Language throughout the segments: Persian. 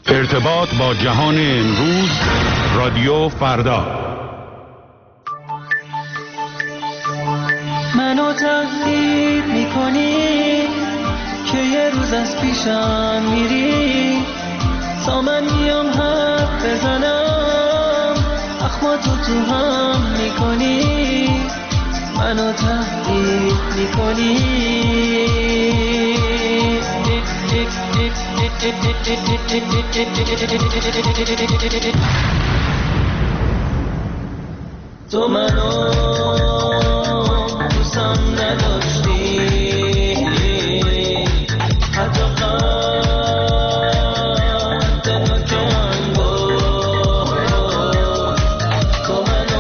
ارتباط با جهان امروز، رادیو فردا. منو تهدید میکنی که یه روز از پیشم میری، تا من میام حرف بزنم اخماتو تو هم میکنی. منو تهدید میکنی، تو منو دوستم نداشتی، حتی قد نکن بود. تو منو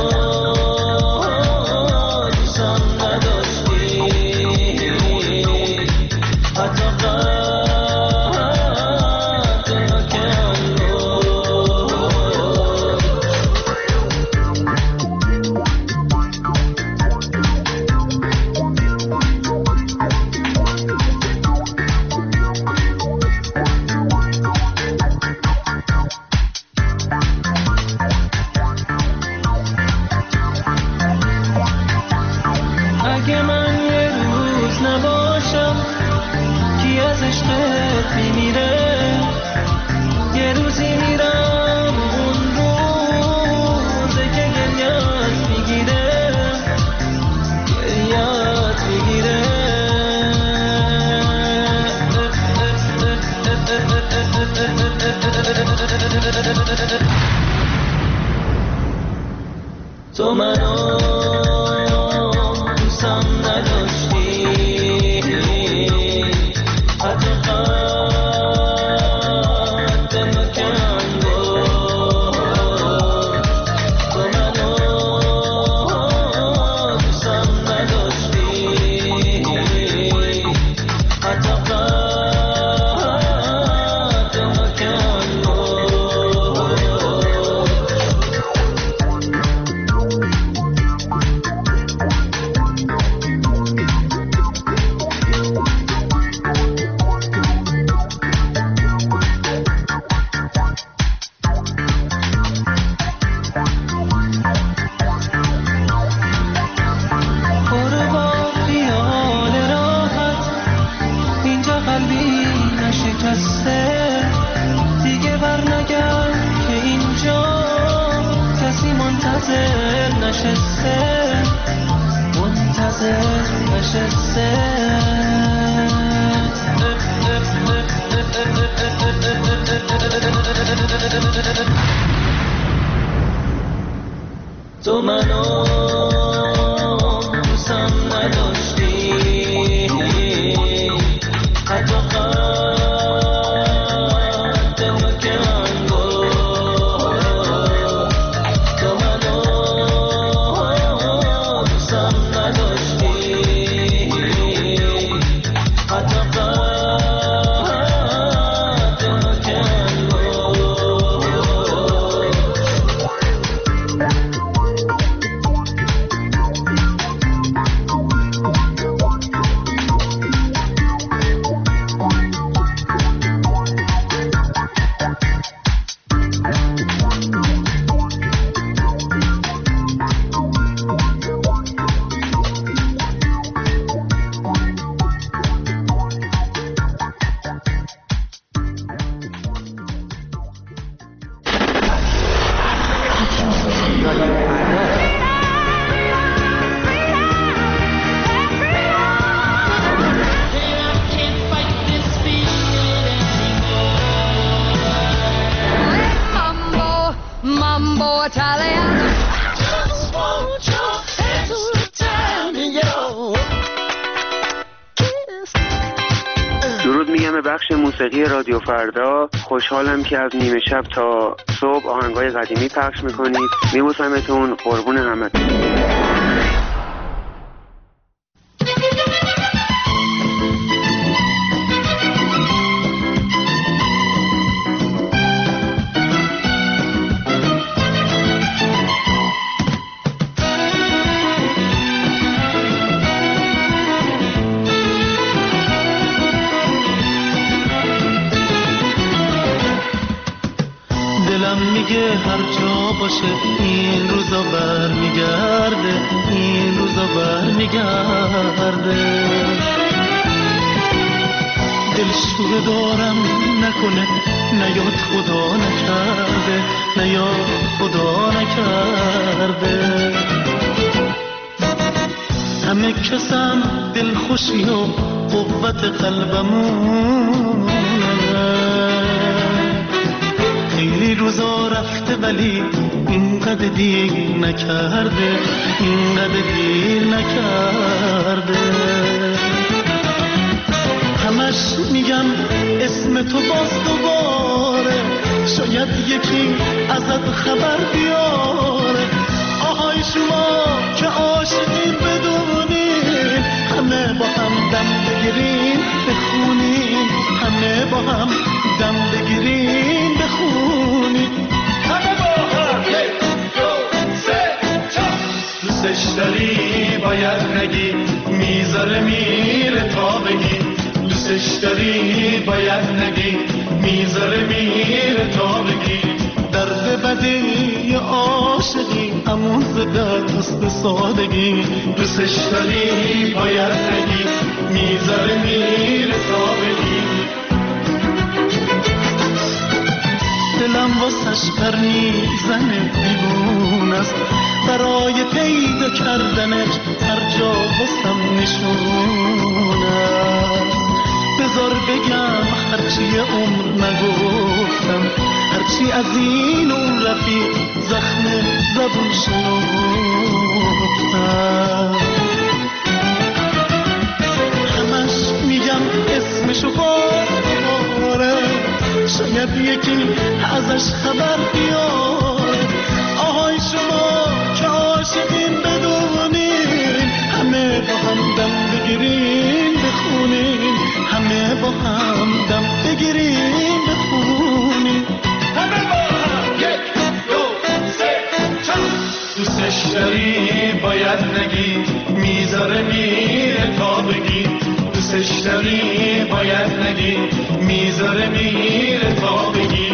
دوستم نداشتی، حتی قد نکن بود. اگه من یه روز نباشم کی از عشقت میمیره، یه روزی میرم اون روزه که گریت میگیره، گریت میگیره. تو منو دوستم نداشتی، حتی قد نکن بود. تو منو دوستم نداشتی، حتی قد نکن بود. برو با خیال راحت، اینجا قلبی نشکسته، دیگه برنگرد که اینجا کسی منتظر نشسته، منتظر نشسته. تو منو دوستم نداشتی، حتی قد نکن بود. تو منو دوستم نداشتی، حتی قد نکن بود. Mambo Italiano. درود میگم به بخش موسیقی رادیو فردا. خوشحالم که از نیمه شب تا صبح آهنگای قدیمی پخش میکنید. میبوسمتون، قربون همتون. میگه هر جا باشه این روزا برمیگرده، این روزا برمیگرده. دلشوره دارم نکنه، نیاد خدا نکرده، نیاد خدا نکرده. همه کسم دلخوشی و قوت قلبمونه، خیلی روزا رفته ولی اینقدر دیر نکرده، اینقدر دیر نکرده. همش میگم اسم تو باز دوباره، شاید یکی ازت خبر بیاره. آهای شما که عاشقین بدونین، همه با هم دم بگیرین بخونین، همه با هم دم بگیرین بخونین. همه با هم یک دو سه چهار. دوستش داری باید نگی، میذاره میره تا بگی. دوستش داری باید نگی، میذاره میره تا بگی. درد بدی عاشقی امون زده دست سادگی. دوستش داری باید نگی، میذاره میره تا بگی. دلم واسش پر میزنه دیوون است، برای پیدا کردنش هر جا واسم نشون است. بذار بگم هرچی عمر نگفتم، هرچی از این اون رفیق زخم زبون شنفتم. همش میگم اسمشو باره، شاید یکی ازش خبر بیاره. آهای شما که عاشقین بدونین، همه با هم دم بگیرین بخونین، همه با هم دم بگیرین بخونین. همه با هم یک دو سه چهار. دوستش داری باید نگی، میذاره میره تا بگی. دوستش داری باید نگی، میذاره میره تا بگی.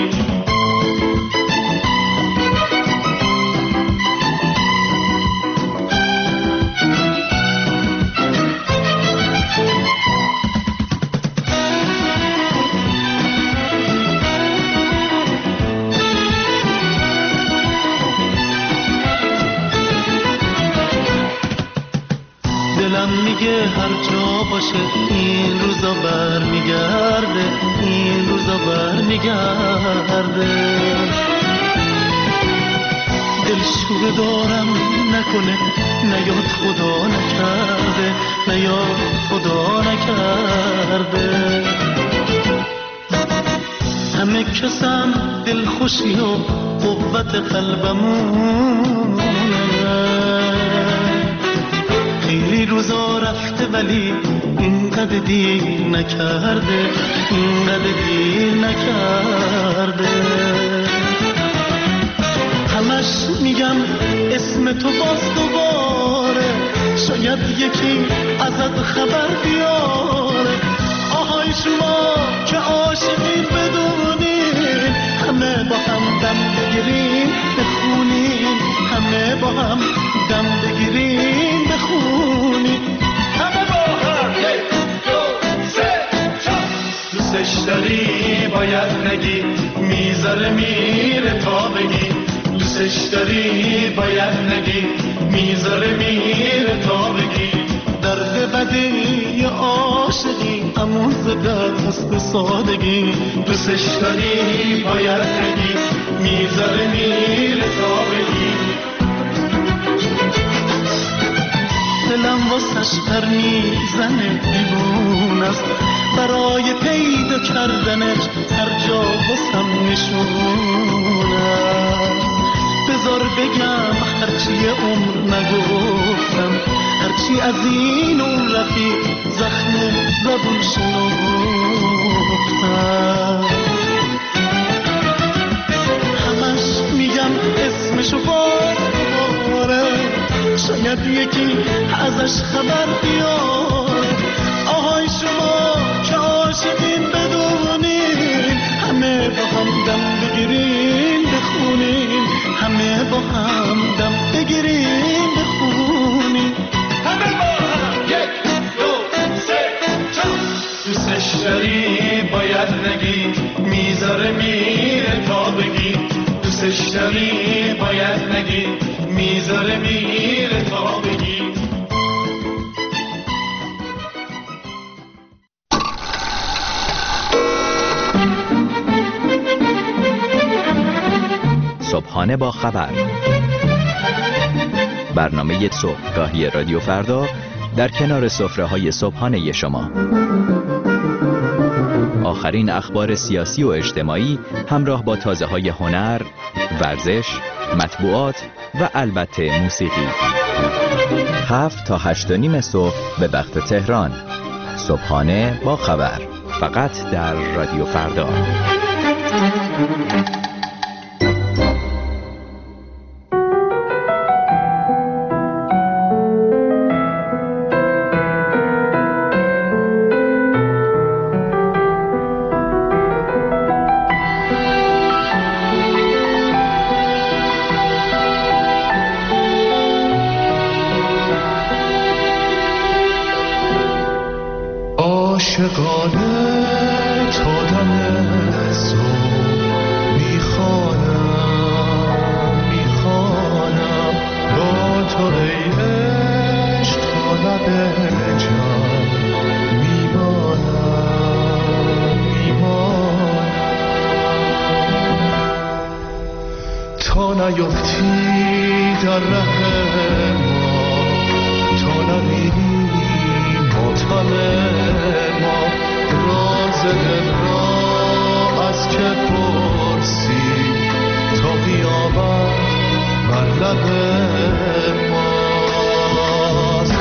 میگه هر جا باشه این روزا برمیگرده، این روزا برمیگرده. دلشوره دارم نکنه، نیاد خدا نکرده، نیاد خدا نکرده. همه کسم دلخوشی و قوت قلبمونه، خیلی روزا رفته ولی اینقدر دیر نکرده، اینقدر دیر نکرده. همش میگم اسم تو باز دوباره، شاید یکی ازت خبر بیاره. آهای شما که عاشقین بدونین، همه با هم دم بگیرین بخونین، همه با هم دم بگیرین بخونین. همه با هم یک دو سه چهار. دوستش داری باید نگی، میذاره میره تا بگی. دوستش داری باید نگی، میذاره میره تا بگی. درد بدی عاشقی امون زده دست سادگی. دوستش داری باید نگی، میذاره میره تا بگی. دلم واسش پر میزنه دیوون است، برای پیدا کردنش هر جا واسم نشون است. بذار بگم هرچی عمر نگفتم، هرچی از این اون رفیق زخم زبون شنفتم. همش میگم اسمشو باره، شاید یکی ازش خبر بیاره. آهای شما که عاشقین بدونین، همه با هم دم بگیرین بخونین. میذاره میره تا بگی دوستش داری باید نگی میذاره میره تا بگی. صبحانه با خبر، برنامه صبحگاهی رادیو فردا در کنار سفره‌های صبحانه شما. آخرین اخبار سیاسی و اجتماعی همراه با تازه‌های هنر، ورزش، مطبوعات و البته موسیقی. 7 تا 8:30 صبح به وقت تهران. صبحانه با خبر، فقط در رادیو فردا. عاشقانه تا دم صبح میخوانم با تو ای عشق تا لب جان میمانم تا نیفتی در ره ما، تا نبینی ماتم ما، راز دل را از که پرسی تا قیامت بر لب ماست.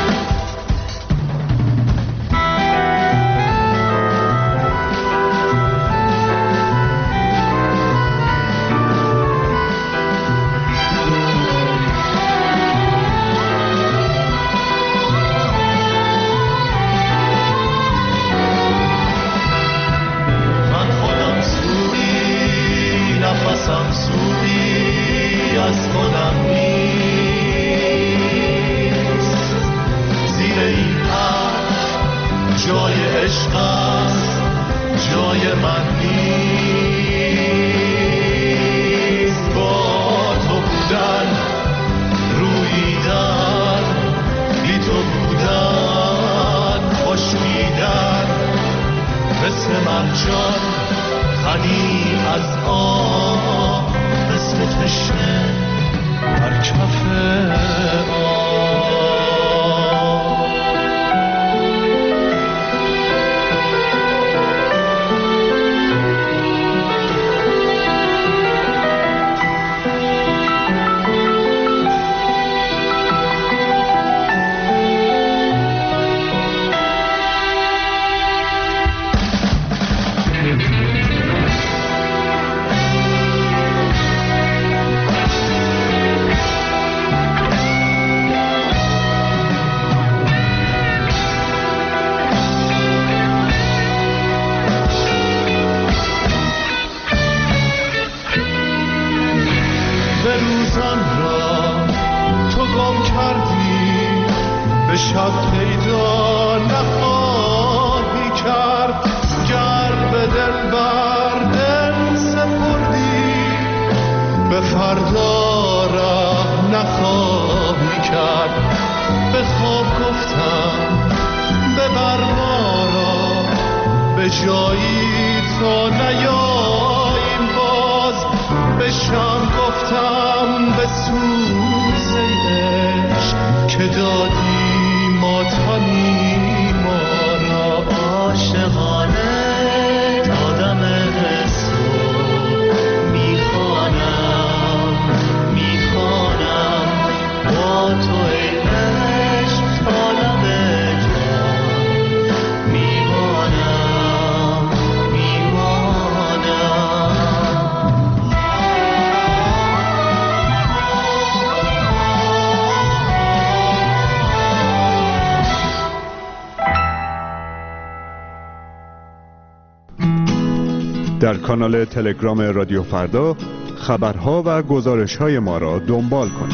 در کانال تلگرام رادیو فردا خبرها و گزارش‌های ما را دنبال کنید.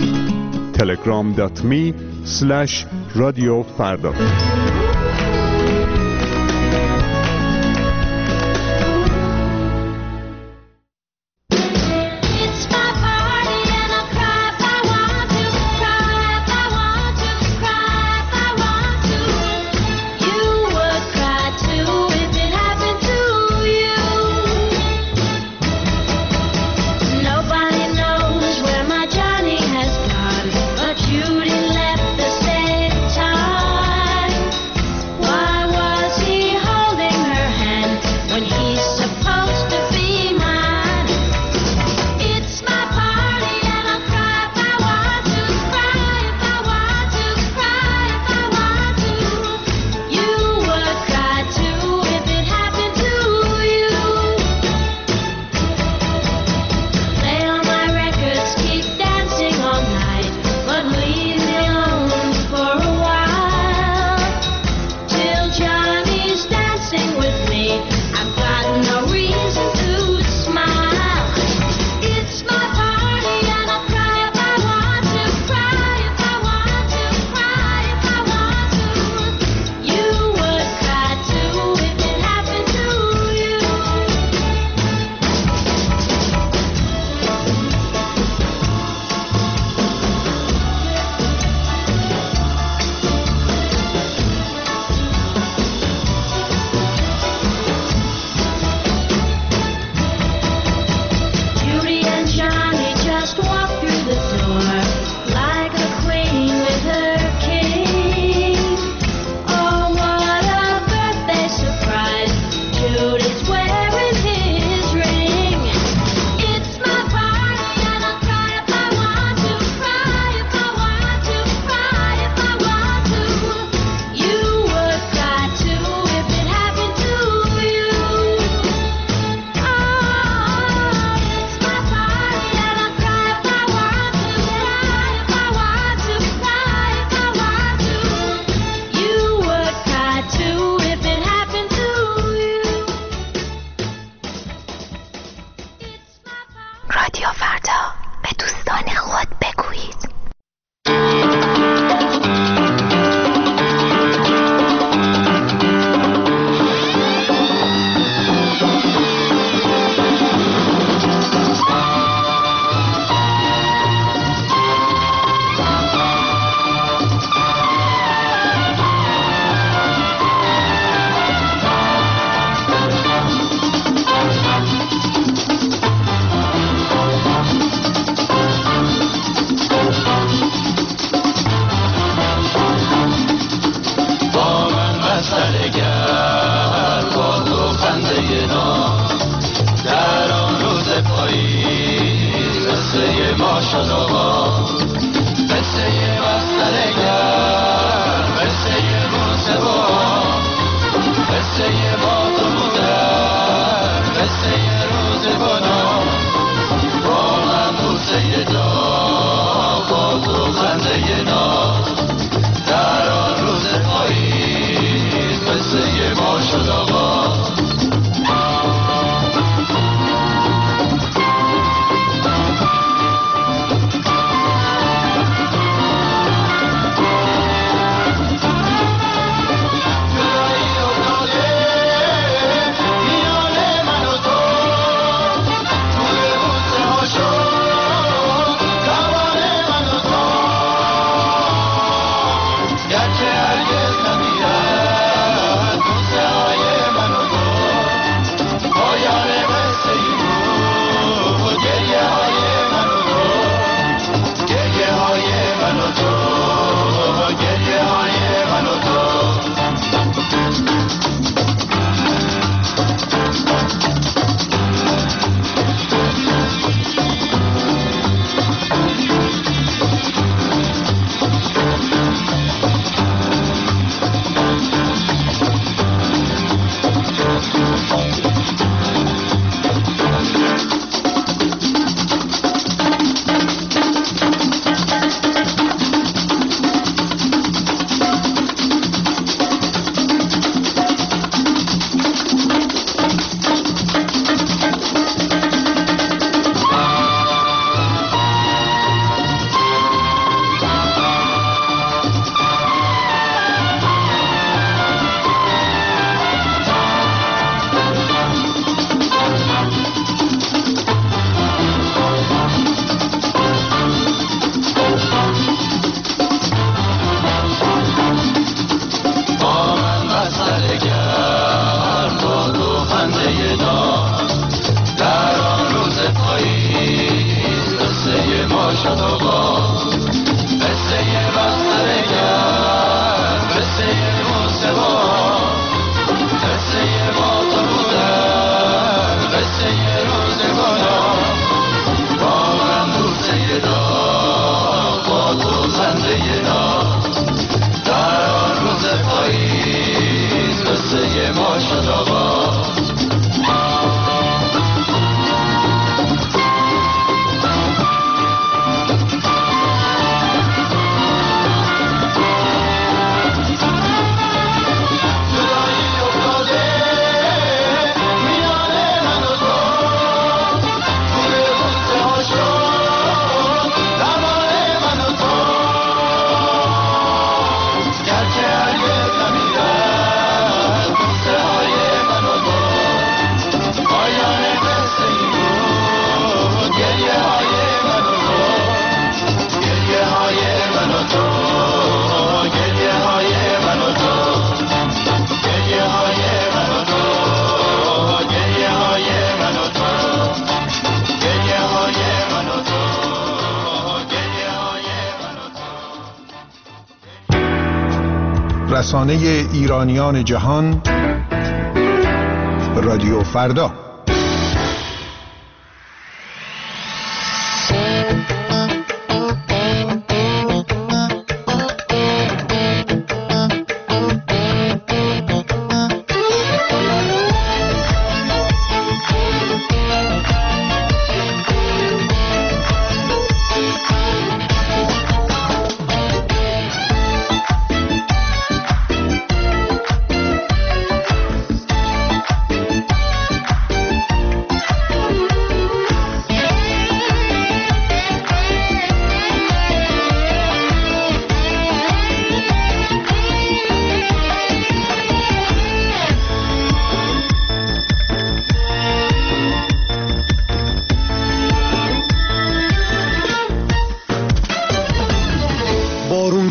telegram.me/رادیو فردا. رادیو فردا به دوستان خود بگویید. رسانه ایرانیان جهان رادیو فردا.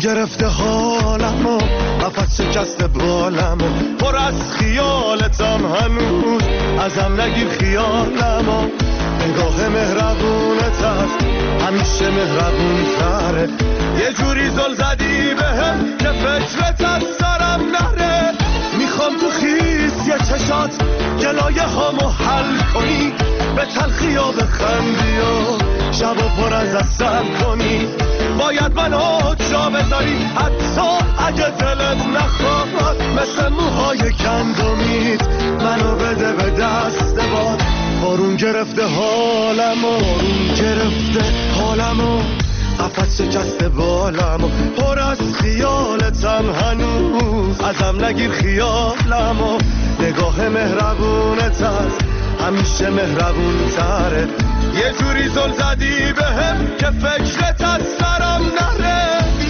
گرفته حالمو، قفس شکسته بالمو، پر از خیالتم هنوز، ازم نگیر خیالمو. نگاه مهربونت هست همیشه مهربون تره، یه جوری زل زدی بهم که فکرت از سرم نره. میخوام تو خیس یه چشات گلایه هامو حل کنی، به تلخی ها بخندی و شب و پر از اصل کنی. باید منو جا بذاری حتی اگه دلت نخواد، مثل موهای گندمیت منو بده به دست باد. بارون گرفته حالمو، بارون گرفته حالمو، قفس شکسته بالمو، پر از خیالتم هنوز، ازم نگیر خیالمو. نگاه مهربونت هست همیشه مهربون تره، یه جوری زل زدی بهم که فکرت از سرم نره.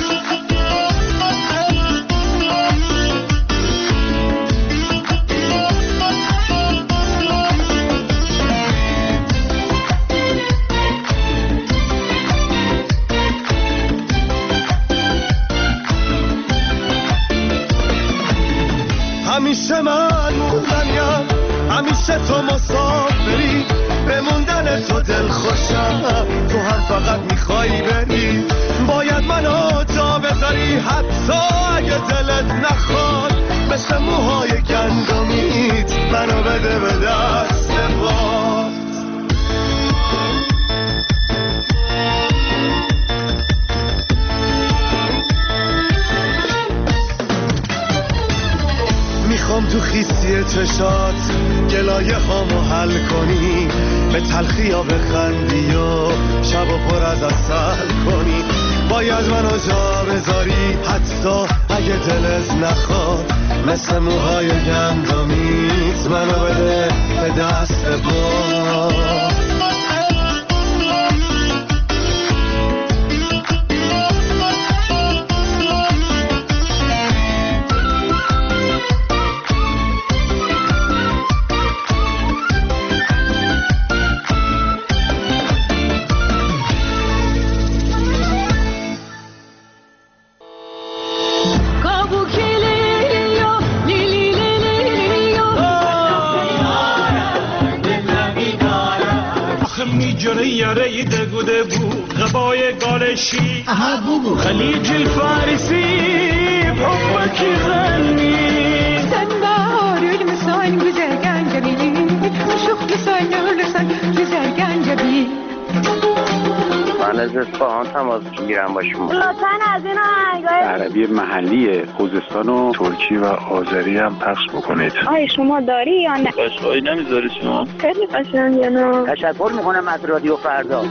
همیشه من موندنیم، همیشه تو مسافری، بموندن تو دل خوشم، تو هم فقط میخوایی بری. باید منو جا بذاری حتی اگه دلت نخواد، مثل موهای گندمیت منو بده به دست باد. میخوام تو خیسی چشات گلایه هامو حل کنی، به تلخی ها بخندی و شب و پر از عسل کنی. باید منو جا بذاری حتی اگه دلت نخواد، مثل موهای گندمیت منو بده به دست باد. یاره دگوده بود غبای گالشی خلیج الفارسی بحبك يغني سنبار المسان güzel جميل وشوف لسان لسان güzel جميل. من از اصفهان تماس میگیرم با شما. لطفاً از این آهنگای عربی محلی خوزستان و ترکی و آذری هم پخش بکنید. آیا شما داری یا نه؟ قشقایی نمیذاری شما؟ خیلی قشنگه. نه تشکر میکنم از رادیو فردا.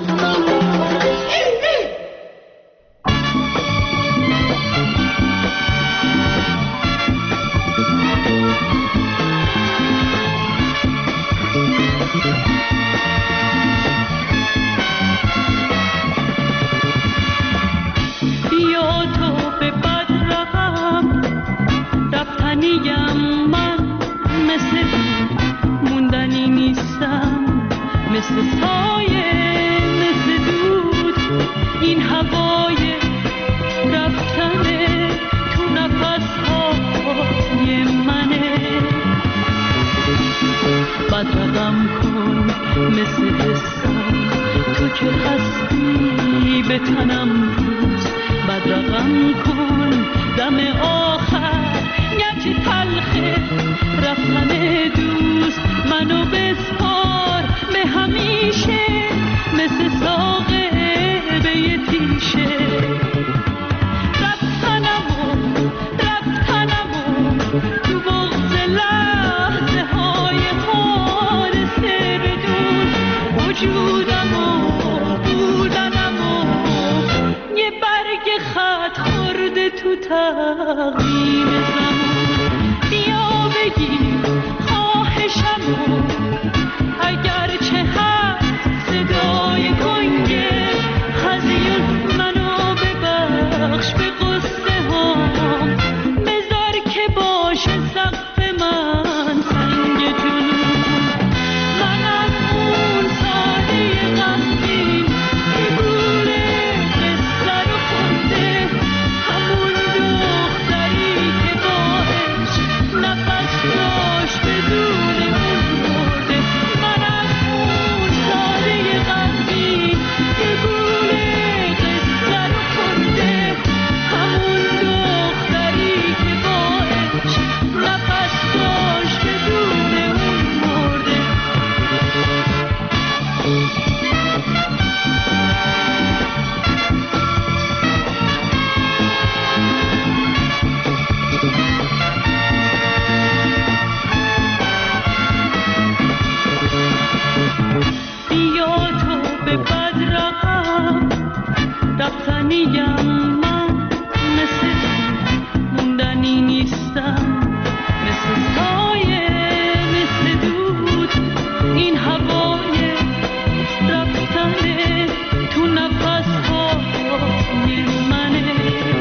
مثل سایه مثل دود این هوای رفتنه تو نفسهای منه. بدرقم کن مثل دستم تو که هستی به تنم روز. بدرقم کن دم آخر گرچه تلخه رفتن دوست. منو بسپار به همیشه مثل ساقه به یه تیشه. رفتنمو تو بغض لحظه های خار سردون. وجودمو بودنمو یه برگ خط خورده تو تقویم زمان. بیا بگیر خواهشمو اگرچه هست صدای کنگه. هزیون منو ببخش به قصه هام. بذار که باشه سقف من سنگ جنون. من از اون ساده غمگین که گوره به سر و خورده همون میگم من مثل موندنی نیستم، مثل سایه، مثل دود، این هوای رفتنه تو نفس‌های منه.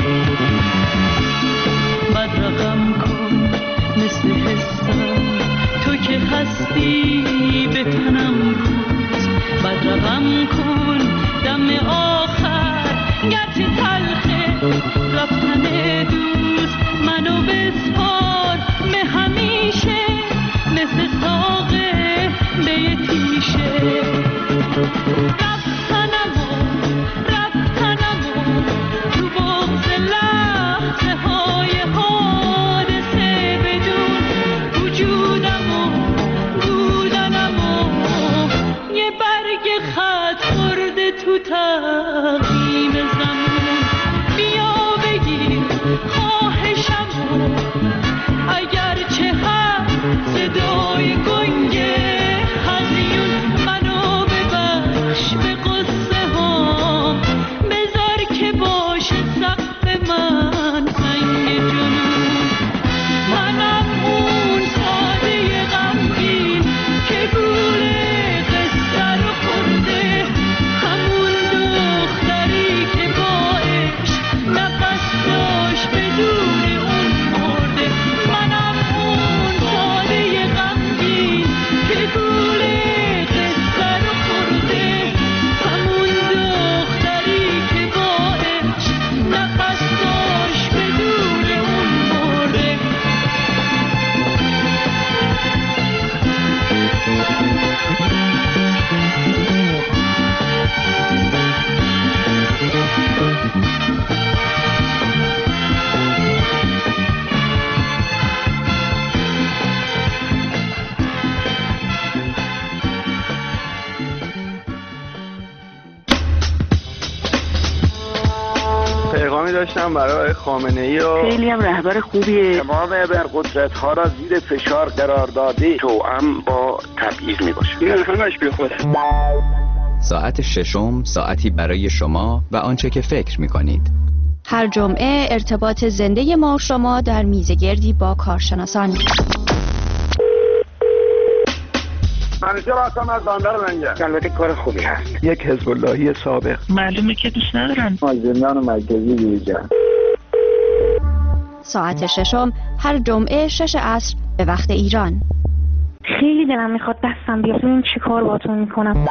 بدرقم کن مثل حسم، تو که هستی به تنم روز. بدرقم کن دم آخر گرچه تلخه رفتن دوست. منو بسپار به همیشه مثل ساقه به یه تیشه. رفتنمو تو بغض لحظه های حادثه بدون. وجودمو بودنمو یه برگ خط خورده تو تقویم زمان. بیا بگیر خواهشمو، اگرچه هر صدای گنگه هزیون. منو ببخش به قصه ها، بذار که باشه سقف من سنگ جنون. منم اون ساده غمگین که گوله قصه رو خورده، همون دختری که با عشق نفس داشت بدون اون مرده. منم اون ساده غمگین که گوله قصه رو خورده، همون دختری که با عشق نفس داشت بدون اون مرده. پیغامی داشتم برای خامنه‌ای و خیلی هم رهبر خوبیه. تمام ابرقدرت‌ها را زیر فشار قرار داده، توأم با تبعیض میباشه. این همش بی خوده. ساعت ششم ساعتی برای شما و آنچه که فکر می‌کنید. هر جمعه ارتباط زنده ما شما در میزگردی با کارشناسان. منیژه راستم از بندر لنگر. البته کار خوبی هست. یک حزب اللهی سابق. معلومه که دوست ندارن. زندان مرکزی بیرجن. ساعت ششم هر جمعه 6 عصر به وقت ایران. خیلی دلم میخواد دستم بیاد ببین چی کار باهاتون میکنم.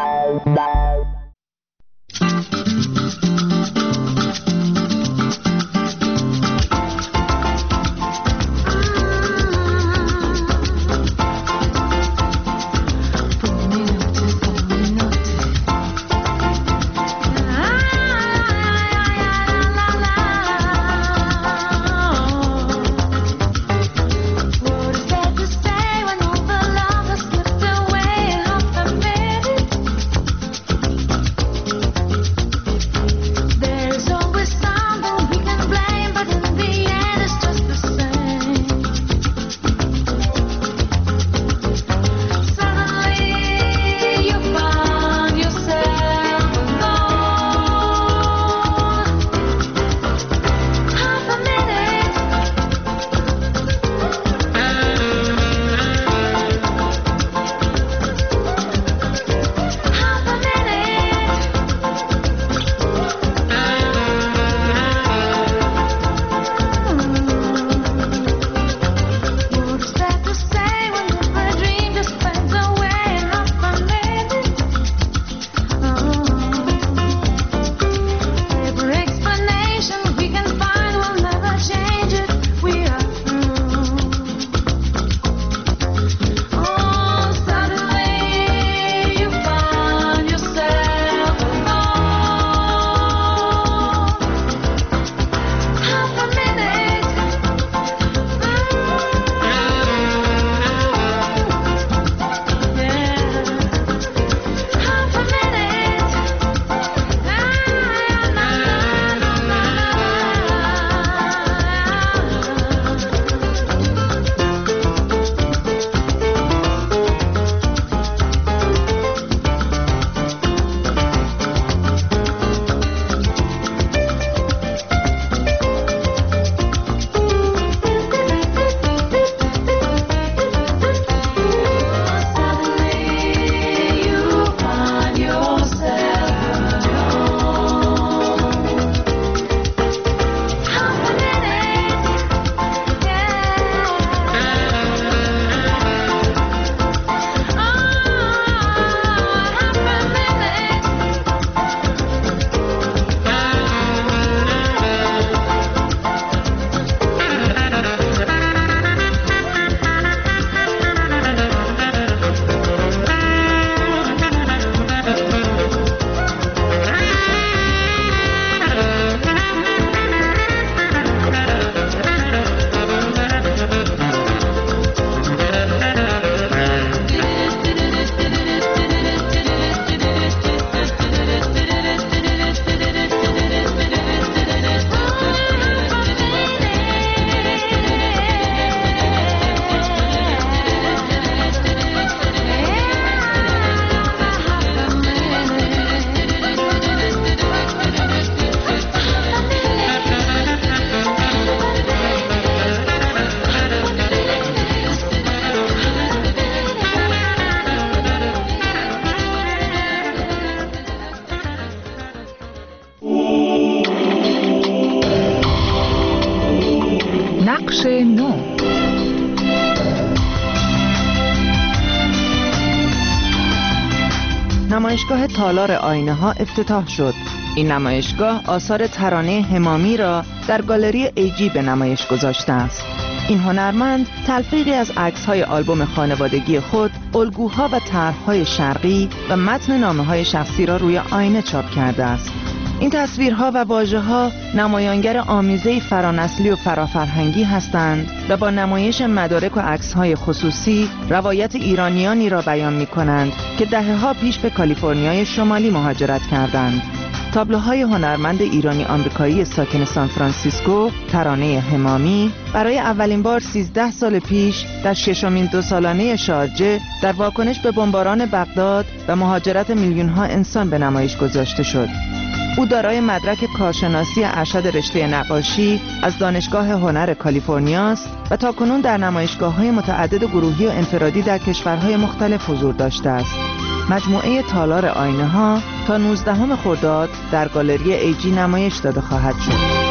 نمایشگاه تالار آینه ها افتتاح شد. این نمایشگاه آثار ترانه همامی را در گالری ایجی به نمایش گذاشته است. این هنرمند تلفیقی از عکس‌های آلبوم خانوادگی خود، الگوها و طرح‌های شرقی و متن نامه‌های شخصی را روی آینه چاپ کرده است. این تصویرها و واژه‌ها نمایانگر آمیزه فرانسلی و فرافرهنگی هستند و با نمایش مدارک و عکس‌های خصوصی روایت ایرانیانی را بیان می‌کنند که دهه‌ها پیش به کالیفرنیای شمالی مهاجرت کردند. تابلوهای هنرمند ایرانی آمریکایی ساکن سان فرانسیسکو، ترانه همامی، برای اولین بار 13 سال پیش در ششمین 2 سالانه شارجه در واکنش به بمباران بغداد و مهاجرت میلیون‌ها انسان به نمایش گذاشته شد. او دارای مدرک کارشناسی ارشد رشته نقاشی از دانشگاه هنر کالیفرنیا است و تاکنون در نمایشگاه‌های متعدد گروهی و انفرادی در کشورهای مختلف حضور داشته است. مجموعه تالار آینه ها تا 19 خرداد در گالری ایجی نمایش داده خواهد شد.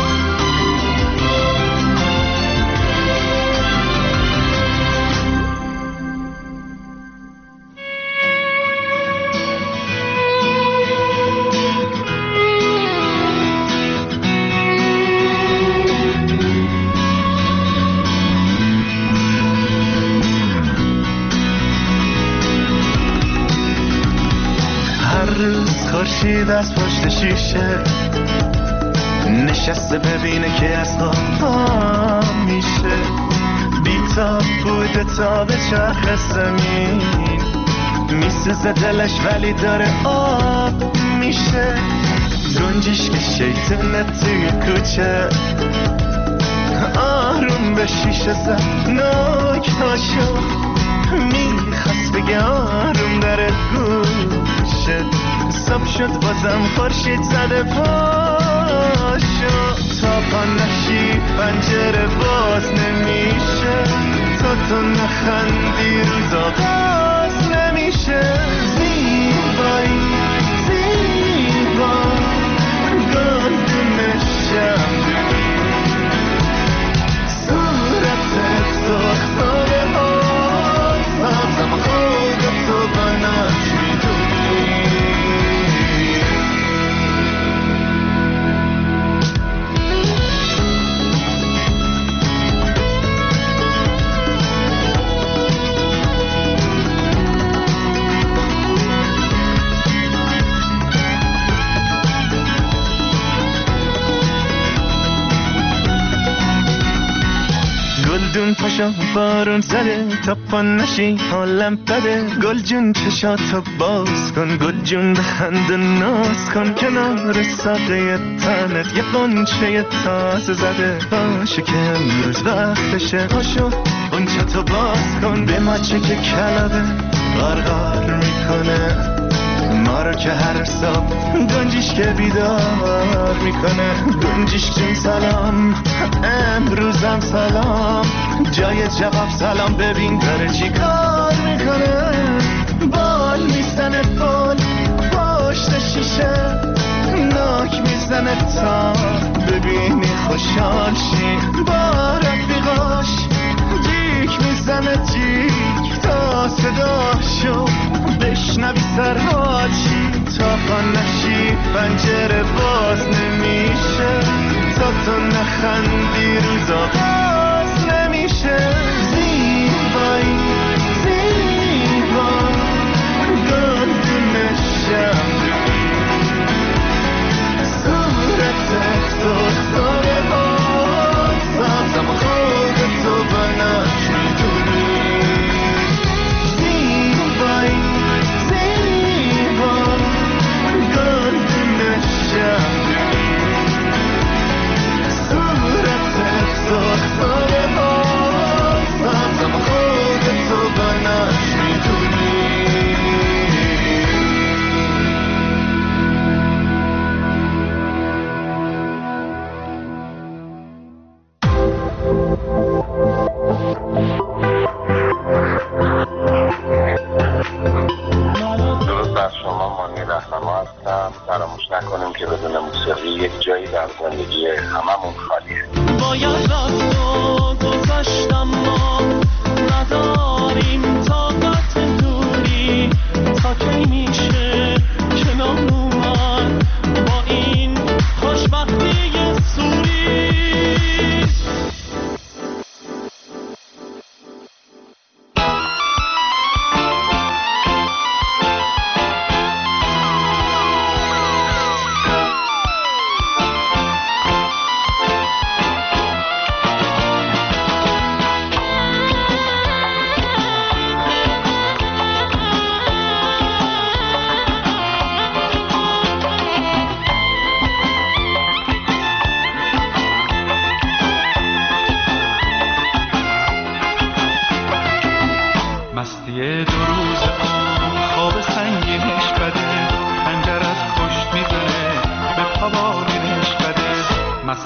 خورشید از پشت شیشه نشسته ببینه که از خواب میشه، بیتاب بوده تا به چرخ زمین میسوزه دلش ولی داره آب میشه. گنجیش که شیطنه توی کوچه آروم به شیشه زد ناکتاشو میخواست بگه آروم داره گوشه. صبح شد بازم خورشید زده پاشو، تا پا نشی پنجره باز نمیشه، تا تو نخندی روزا باز نمیشه. زیبایی زیبا گلدون شم صورتت دختره ها بازم خودتو بناش میدونی. گلدون پاشا بارون زده تا پا نشی حالم بده، گل جون چشاتو باز کن، گل جون بخند ناز کن، کنار ساقه تنت یه قنچه تازه زده باشه که امروز وقتشه. پاشو قنچتو باز کن به ماچه که کلبه غرغر میکنه ما رو که هر صبح گنجیش که بیدار میکنه. گنجیش جون سلام امروزم سلام، جای جواب سلام ببین داره چی کار میکنه. بال میزنه بال پشت شیشه ناک میزنه تا ببینی خوشحال شی. با رفیقاش جیک میزنه جیک تا صداشو بشنوی سرحال شی. تا پا نشی پنجره باز نمیشه، تا تو نخندی روزا باز نمیشه. زیبایی زیبا گلدون شم صورتت دختره باز بازم خودتو بناش میدونی. زیبایی زیبا گلدون شم صورتت دختره باز بازم خودتو بناش میدونی. درود بر شما، مانی رهنما هستم. فراموش نکنیم که بدون موسیقی یک جایی در زندگی هممون خالیه. باید رفت و گذشتم ما نداریم طاقت دوری، تا کی میشه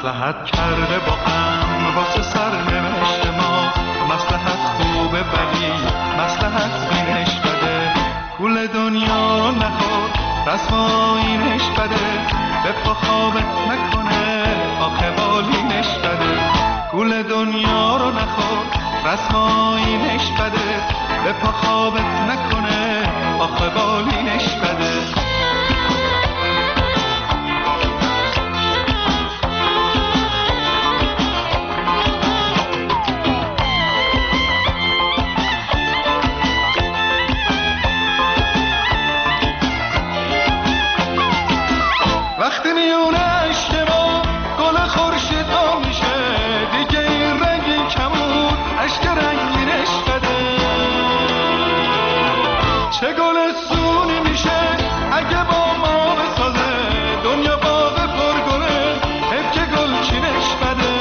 مصلحت کرده با غم واسه سرنوشت ما. مصلحت خوبه ولی مصلحت بینش بده. گول دنیا رو نخور رسمایینش بده. به پا خوابت نکنه آخه بالینش بده. گول دنیا رو نخور رسمایینش بده. به پا خوابت نکنه آخه بالینش بده. وقتی میونه اشتباه گل خورشید ها میشه دیگه این رنگی کمون اشک رنگینش بده. چه گل سونی میشه اگه با ما بسازه دنیا باغ پرگله حیف که گل چینش بده.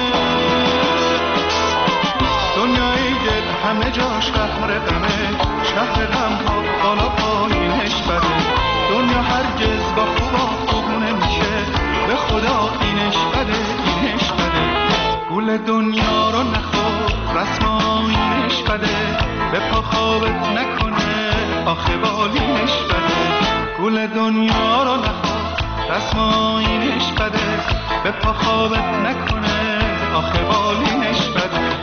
دنیایی گل همه جاش قهر غمه شهر غم ها بالا پایینش بده. دنیا هرگز با خوبا نمیشه به خدا اینش بده اینش بده. گول دنیا رو نخور رسمایینش بده. به پا خوابت نکنه آخه بالینش بده. گول دنیا رو نخور رسمایینش بده. به پا خوابت نکنه آخه بالینش بده.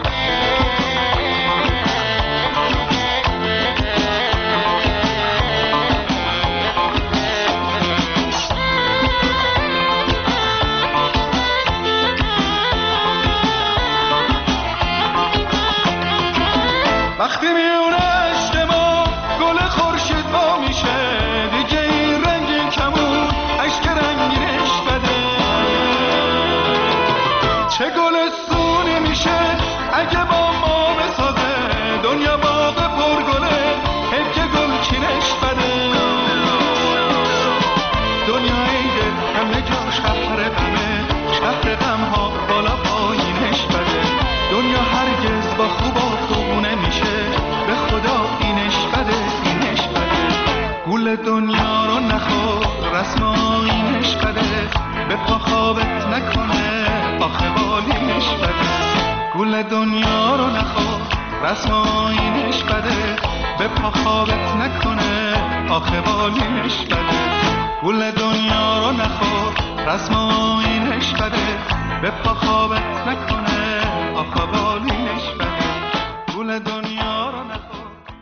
وقتی میونه اشتباه گل خورشید وا میشه دیگه این رنگی کمون اشک رنگینش بده. چه گل سونی میشه اگه با ما بسازه دنیا باغ پرگله حیف که گل چینش بده. دنیای دل همه جاش قهر غمه شهر غم ها بالا پایینش بده. دنیا هرگز با خوبا نمیشه به خدا اینش بده اینش بده. گول دنیا رو نخور رسمایینش بده. به پا خوابت نکنه آخه بالینش بده. گول دنیا رو نخور رسمایینش بده. به پا خوابت نکنه آخه بالینش بده. گول دنیا رو نخور رسمایینش بده. به پا خوابت نکنه آخه بالینش بده. گول دنیا رو نخور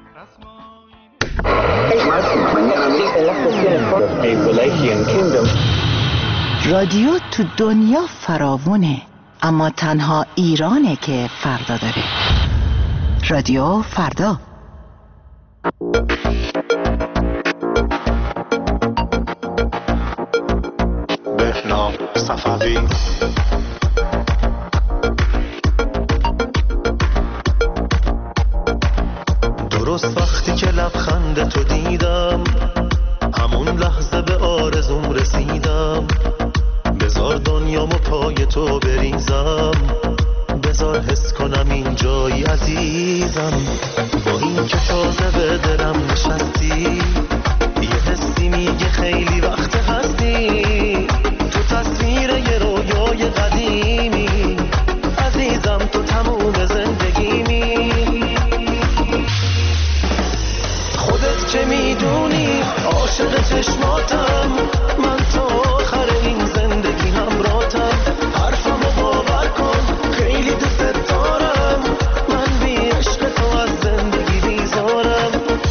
رادیو تو دنیا فراوونه اما تنها ایرانه که فردا داره. رادیو فردا. بهنام صفوی. درست وقتی که لبخند تو دیدم همون لحظه به آرزوم رسیدم. بذار دنیامو پای تو بریزم. بذار حس کنم این جایی عزیزم. با این که تازه به دلم نشستی یه حسی میگه خیلی وقت هستی. تو تصویر یه رویای قدیمی عزیزم. تو تموم زندگیمی. خودت که میدونی عاشق چشماتم. من تا آخر این زندگی همراهتم. حرفمو باور کن خیلی دوست دارم. من بی عشق تو از زندگی بیزارم.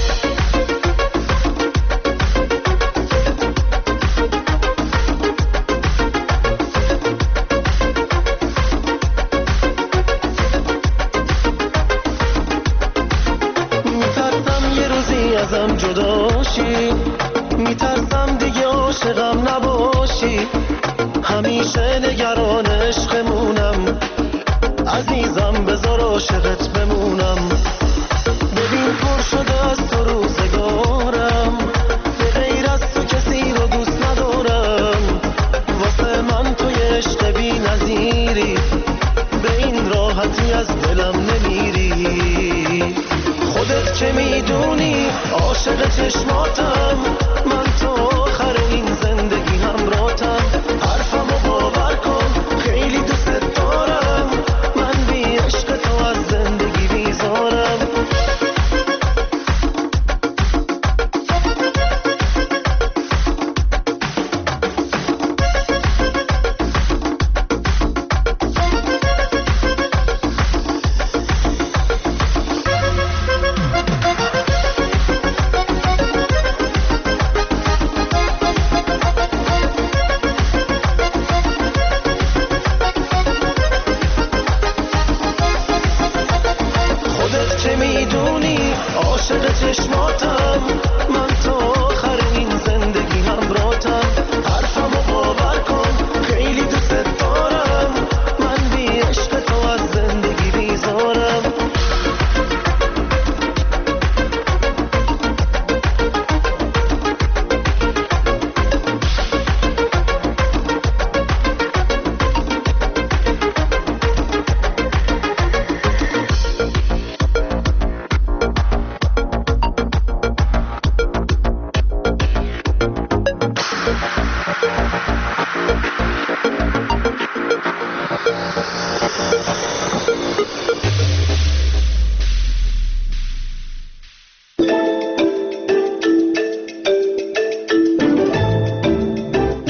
ازم جدا شی. میترسم دیگه عاشقم نباشی. همیشه نگران عشقمونم. عزیزم بذار عاشقت بمونم. ببین پر شده از تو روزگارم. به غیر از تو کسی رو دوست ندارم. واسه من توی عشق بی نظیری. به این راحتی از دلم نمیری. خودت که میدونی عاشق چشماتم. من تا آخر این زندگی همراهتم. حرفمو باور کن خیلی دوست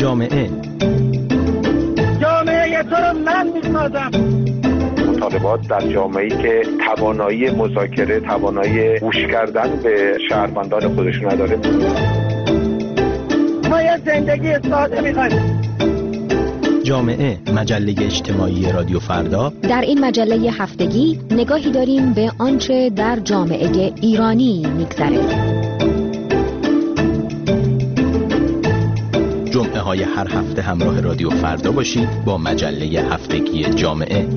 جامعه تو رو من می‌سازم. مطالبات در جامعه‌ای که توانایی مذاکره، توانایی گوش کردن به شهروندان خودش نداره. ما یه زندگی ساده می‌خوایم. جامعه، مجله اجتماعی رادیو فردا. در این مجله هفتگی نگاهی داریم به آنچه در جامعه ایرانی می‌گذره. جمعه های هر هفته همراه رادیو فردا باشید با مجله هفتگی جامعه.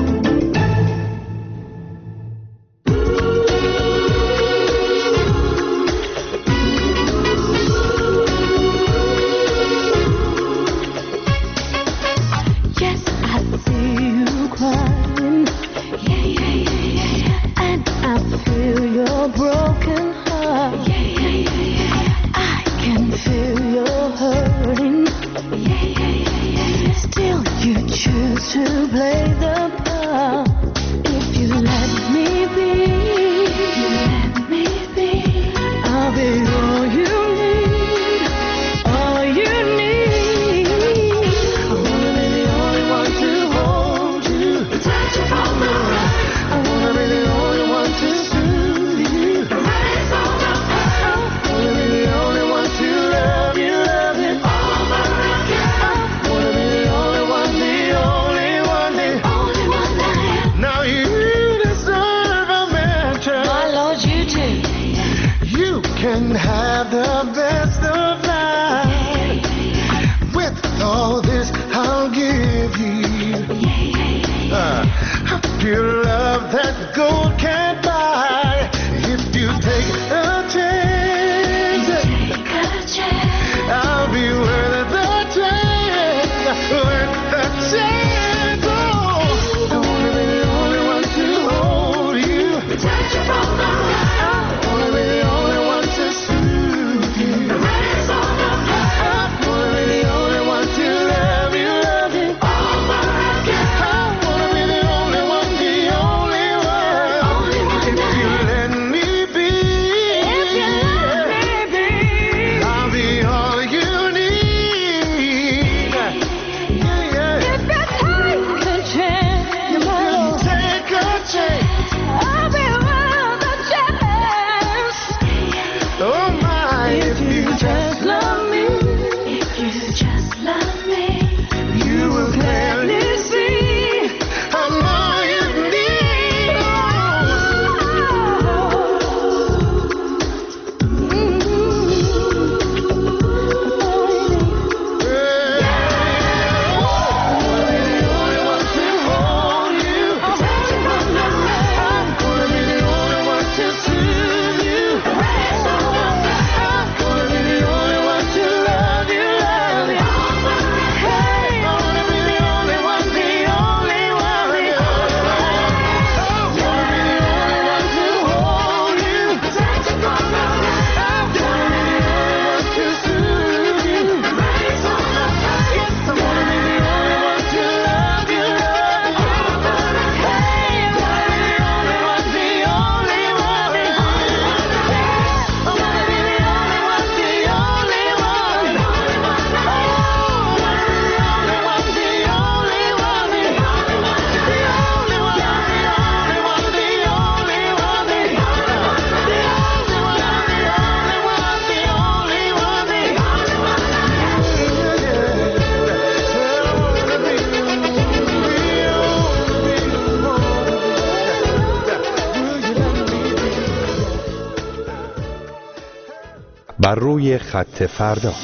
بر روی خط فردا.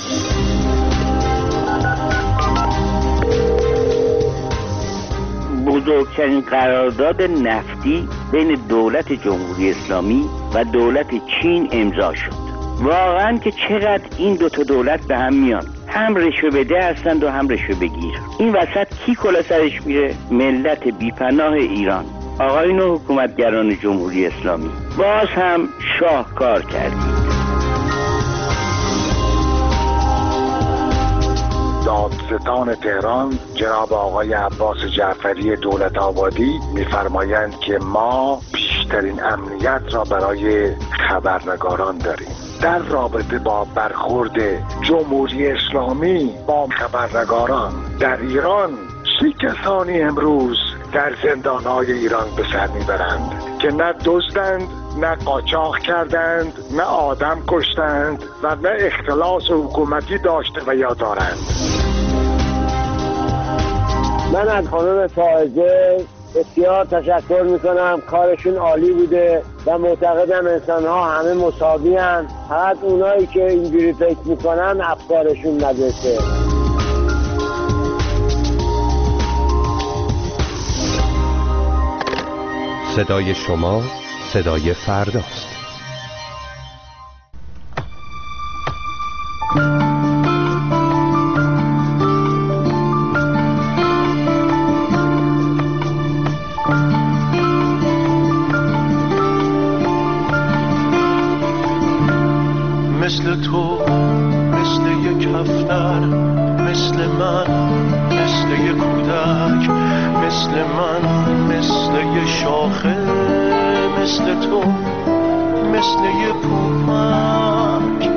بزرگترین قرارداد نفتی بین دولت جمهوری اسلامی و دولت چین امضا شد. واقعا که چقدر این دوتا دولت به هم میان، هم رشوه بده هستند و هم رشوه بگیر. این وسط کی کلا سرش میره؟ ملت بیپناه ایران. آقایون و حکومتگران جمهوری اسلامی، باز هم شاهکار کردید. دادستان تهران جناب آقای عباس جعفری دولت آبادی می‌فرمایند که ما بیشترین امنیت را برای خبرنگاران داریم. در رابطه با برخورد جمهوری اسلامی با خبرنگاران در ایران، چه کسانی امروز در زندانهای ایران به سر میبرند که نه دزدند، نه قاچاق کردند، نه آدم کشتند و نه اختلاس حکومتی داشته و یا دارند. من از خانم فائزه بسیار تشکر میکنم، کارشون عالی بوده و معتقدم انسان ها همه مساوی هستند، فقط اونایی که اینجوری فکر میکنن افکارشون ندرسه. صدای شما صدای فرداست. مثل تو، مثل یک هفتر، مثل من، مثل یک کودک، مثل من، مثل یک شاخه، مثل تو، مثل یک پوپک،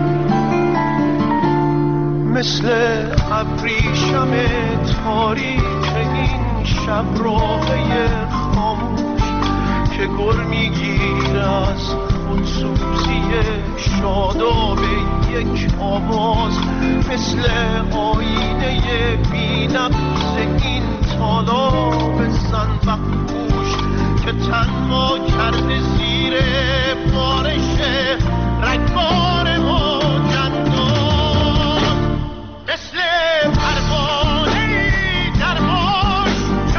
مثل ابریشم تاریک این شب راهی خاموش که گر میگیر از خودسوزی شاداب یک آواز، مثل آینه بی‌نقص این طالاب زنبقپوش که تنها کرده زیر بارش رگبار ما جندان، مثل پروانه‌ای در باش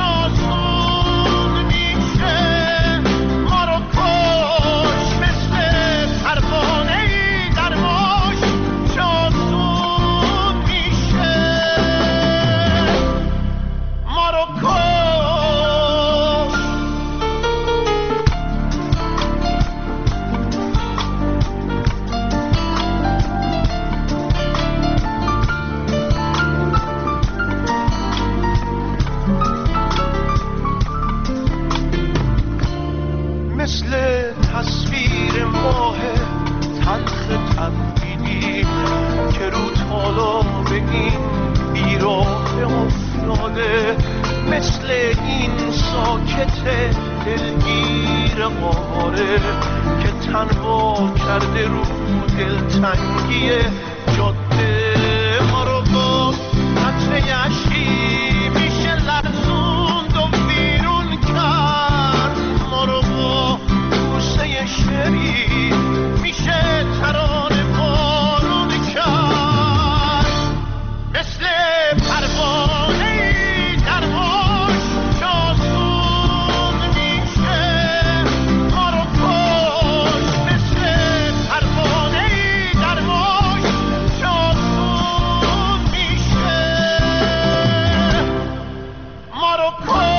جاسون میشه ما رو کش، مثل پروانه‌ای در باش جاسون میشه ما رو کش. مثل تصویر ماه تلخ تبدیلی که رو تالاب این بیراه افتاده، مثل این ساکت دلگیر قاره که تنها کرده رو دلتنگی جاده ما رو با قطره اشکی میشه لرزوند و بیرون کرد، ما رو با بوسه شری میشه ترانه بارون کرد، مثل پروانه‌ای در باش جاسون میشه ما رو کش، مثل پروانه‌ای در باش جاسون میشه ما رو کش.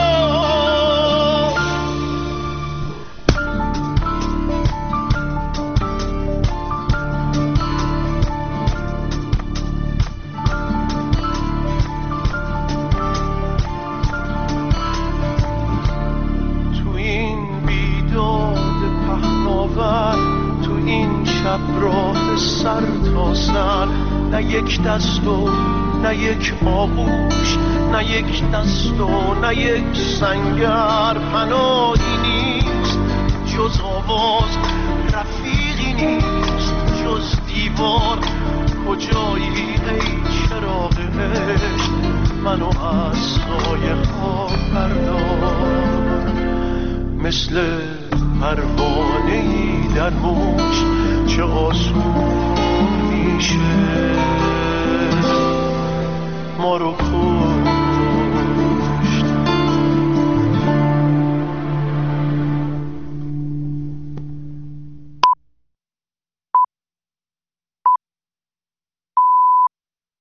تو این بیداد پهناور، تو این شب راه سر تا سر، نه یک دست و نه یک آغوش، نه یک دست و نه یک سنگر، پناهی نیست جز آواز، رفیقی نیست جز دیوار، کجایی ای چراغ عشق منو از سایه ها بردار، مثل پروانه‌ای در موج چه آسون میشه